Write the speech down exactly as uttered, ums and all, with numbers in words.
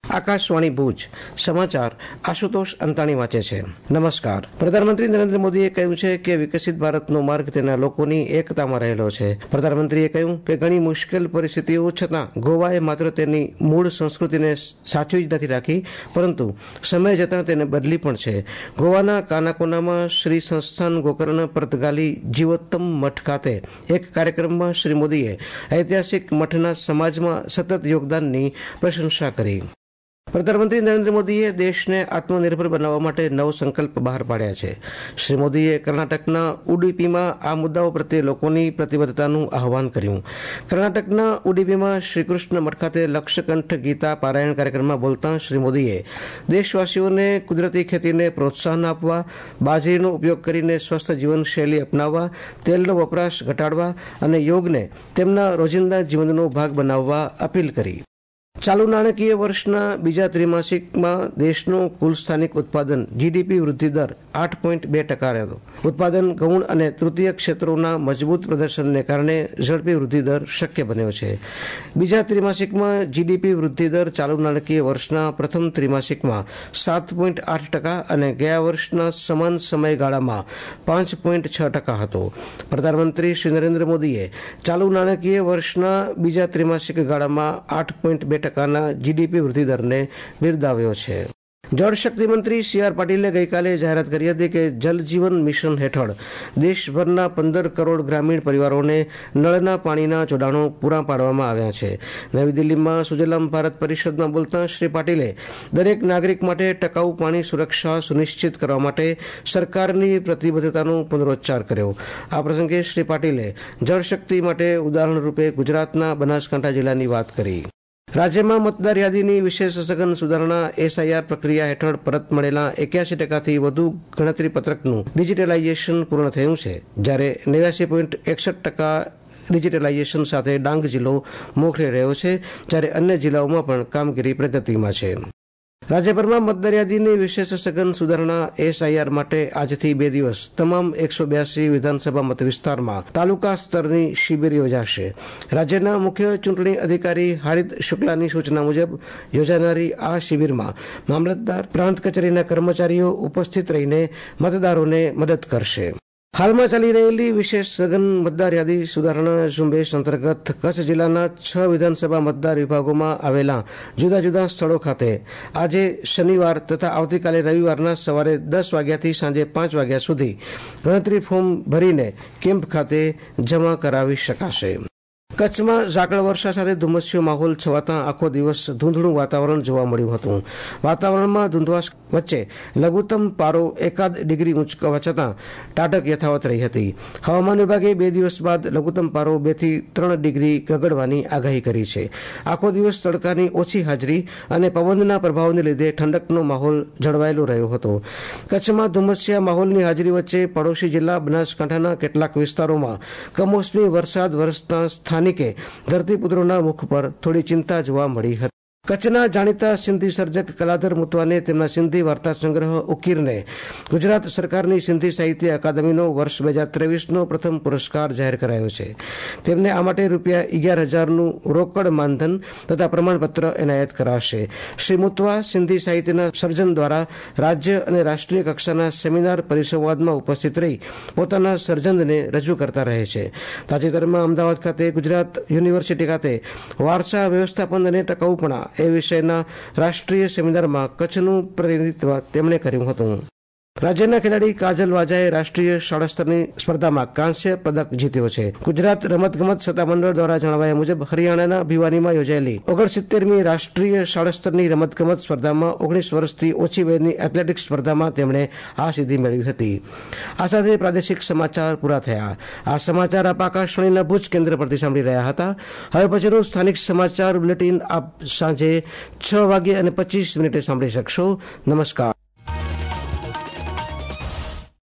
આકાશવાણી ભુજ સમાચાર આશુતોષ અંતાણી વાંચે છે। નમસ્કાર। પ્રધાનમંત્રી નરેન્દ્ર મોદીએ કહ્યું છે કે વિકસિત ભારતનો માર્ગ તેના લોકોની એકતામાં રહેલો છે। પ્રધાનમંત્રીએ કહ્યું કે ઘણી મુશ્કેલ પરિસ્થિતિઓ છતાં ગોવાએ માત્ર તેની મૂળ સંસ્કૃતિને સાચવી જ નથી રાખી, પરંતુ સમય જતાં તેને બદલી પણ છે। ગોવાના કાનાકોનામાં શ્રી સંસ્થાન ગોકર્ણ પર્તગાલી જીવોત્તમ મઠ ખાતે એક કાર્યક્રમમાં શ્રી મોદીએ ઐતિહાસિક મઠના સમાજમાં સતત યોગદાનની પ્રશંસા કરી। પ્રધાનમંત્રી નરેન્દ્ર મોદીએ દેશને આત્મનિર્ભર બનાવવા માટે નવ સંકલ્પ બહાર પાડ્યા છે। શ્રી મોદીએ કર્ણાટકના ઉડુપીમાં આ મુદ્દાઓ પ્રત્યે લોકોની પ્રતિબદ્ધતાનું આહવાન કર્યું। કર્ણાટકના ઉડુપીમાં શ્રીકૃષ્ણ મઠ ખાતે લક્ષકંઠ ગીતા પારાયણ કાર્યક્રમમાં બોલતા શ્રી મોદીએ દેશવાસીઓને કુદરતી ખેતીને પ્રોત્સાહન આપવા, બાજરીનો ઉપયોગ કરીને સ્વસ્થ જીવનશૈલી અપનાવવા, તેલનો વપરાશ ઘટાડવા અને યોગને તેમના રોજિંદા જીવનનો ભાગ બનાવવા અપીલ કરી। ચાલુ નાણાકીય વર્ષના બીજા ત્રિમાસિકમાં દેશનો કુલ સ્થાનિક ઉત્પાદન જીડીપી વૃદ્ધિ દર આઠ પોઈન્ટ બે ટકા રહ્યો। ઉત્પાદન, ગૌણ અને તૃતીય ક્ષેત્રોના મજબૂત પ્રદર્શનને કારણે ઝડપી વૃદ્ધિ દર શક્ય બન્યો છે। બીજા ત્રિમાસિકમાં જીડીપી વૃદ્ધિ દર ચાલુ નાણાકીય વર્ષના પ્રથમ ત્રિમાસિકમાં સાત પોઈન્ટ આઠ ટકા અને ગયા વર્ષના સમાન સમયગાળામાં પાંચ પોઈન્ટ છ ટકા હતો। પ્રધાનમંત્રી શ્રી નરેન્દ્ર મોદીએ ચાલુ નાણાકીય વર્ષના બીજા ત્રિમાસિક ગાળામાં આઠ પોઈન્ટ બે ટકાના જીડીપી વૃદ્ધિ દરને બિરદાવ્યો છે। જળશક્તિ મંત્રી સી આર પાટીલે ગઈકાલે જાહેરાત કરી હતી કે જલ જીવન મિશન હેઠળ દેશભરના પંદર કરોડ ગ્રામીણ પરિવારોને નળના પાણીના જોડાણો પૂરા પાડવામાં આવ્યા છે। નવી દિલ્હીમાં સુજલામ ભારત પરિષદમાં બોલતા શ્રી પાટીલે દરેક નાગરિક માટે ટકાઉ પાણી સુરક્ષા સુનિશ્ચિત કરવા માટે સરકારની પ્રતિબદ્ધતાનો પુનરોચ્ચાર કર્યો। આ પ્રસંગે શ્રી પાટીલે જળશક્તિ માટે ઉદાહરણ રૂપે ગુજરાતના બનાસકાંઠા જિલ્લાની વાત કરી। રાજ્યમાં મતદાર યાદીની વિશેષ સઘન સુધારણા એસઆઈઆર પ્રક્રિયા હેઠળ પરત મળેલા એક્યાસી ટકાથી વધુ ગણતરી પત્રકનું ડિજિટલાઇઝેશન પૂર્ણ થયું છે, જ્યારે નેવ્યાસી પોઈન્ટ એકસઠ ટકા ડિજિટલાઇઝેશન સાથે ડાંગ જિલ્લો મોખરે રહ્યો છે, જ્યારે અન્ય જિલ્લાઓમાં પણ કામગીરી પ્રગતિમાં છે। રાજ્યભરમાં મતદાર યાદીની વિશેષ સઘન સુધારણા એસઆઈઆર માટે આજથી બે દિવસ તમામ એકસો બ્યાસી વિધાનસભા મત વિસ્તારમાં તાલુકા સ્તરની શિબિર યોજાશે। રાજ્યના મુખ્ય ચૂંટણી અધિકારી હારિત શુક્લાની સૂચના મુજબ યોજાનારી આ શિબિરમાં મામલતદાર, પ્રાંત કચેરીના કર્મચારીઓ ઉપસ્થિત રહીને મતદારોને મદદ કરશે। હાલમાં ચાલી રહેલી વિશેષ સઘન મતદાર યાદી સુધારણા ઝુંબેશ અંતર્ગત કચ્છ જિલ્લાના છ વિધાનસભા મતદાર વિભાગોમાં આવેલા જુદા જુદા સ્થળો ખાતે આજે શનિવાર તથા આવતીકાલે રવિવારના સવારે દસ વાગ્યાથી સાંજે પાંચ વાગ્યા સુધી ગણતરી ફોર્મ ભરીને કેમ્પ ખાતે જમા કરાવી શકાશે। કચ્છમાં ઝાકળ વર્ષા સાથે ધુમ્મસ્યો માહોલ છવાતા આખો દિવસ ધૂંધળું વાતાવરણ જોવા મળ્યું હતું। વાતાવરણમાં ધુંધવાસ વચ્ચે લઘુત્તમ પારો એકાદ ડિગ્રી ઊંચકવા છતાં ટાઢક યથાવત રહી હતી। હવામાન વિભાગે બે દિવસ બાદ લઘુત્તમ પારો બે થી ત્રણ ડિગ્રી ગગડવાની આગાહી કરી છે। આખો દિવસ તડકાની ઓછી હાજરી અને પવનના પ્રભાવને લીધે ઠંડકનો માહોલ જળવાયેલો રહ્યો હતો। કચ્છમાં ધુમ્મસ્યા માહોલની હાજરી વચ્ચે પડોશી જિલ્લા બનાસકાંઠાના કેટલાક વિસ્તારોમાં કમોસમી વરસાદ વરસતા સ્થાનિક કે ધરતીપુત્રોના મુખ પર થોડી ચિંતા જોવા મળી હતી। કચ્છના જાણીતા સિંધી સર્જક કલાધર મુતવાને તેમના સિંધી વાર્તા સંગ્રહ ઉકીરને ગુજરાત સરકારની સિંધી સાહિત્ય અકાદમીનો વર્ષ બે હજાર ત્રેવીસનો પ્રથમ પુરસ્કાર જાહેર કરાયો છે। તેમને આ માટે રૂપિયા અગિયાર હજારનું રોકડ માનધન તથા પ્રમાણપત્ર એનાયત કરાશે। શ્રી મુતવા સિંધી સાહિત્યના સર્જન દ્વારા રાજ્ય અને રાષ્ટ્રીય કક્ષાના સેમિનાર પરિસંવાદમાં ઉપસ્થિત રહી પોતાના સર્જનને રજૂ કરતા રહે છે। તાજેતરમાં અમદાવાદ ખાતે ગુજરાત યુનિવર્સિટી ખાતે વારસા વ્યવસ્થાપન અને ટકાઉપણા એ વિષયના રાષ્ટ્રીય સેમિનારમાં કચ્છનું પ્રતિનિધિત્વ તેમણે કર્યું હતું। રાજ્યના ખેલાડી કાજલ વાજાએ રાષ્ટ્રીય શાળા સ્તરની સ્પર્ધામાં કાંસ્ય પદક જીત્યો છે। ગુજરાત રમતગમત સત્તામંડળ દ્વારા જણાવ્યા મુજબ હરિયાણાના ભિવાનીમાં યોજાયેલી ઓગણસિત્તેરમી રાષ્ટ્રીય શાળા સ્તરની રમતગમત સ્પર્ધામાં ઓગણીસ વર્ષથી ઓછી વયની એથ્લેટિક્સ સ્પર્ધામાં તેમણે આ સિદ્ધિ મેળવી હતી। આ સાથે પ્રાદેશિક સમાચાર પૂરા થયા। આ સમાચાર આપ આકાશવાણીના ભુજ કેન્દ્ર પરથી સાંભળી રહ્યા હતા। હવે પછીનું સ્થાનિક સમાચાર બુલેટિન આપ સાંજે છ વાગે અને પચીસ મિનિટે સાંભળી શકશો। નમસ્કાર।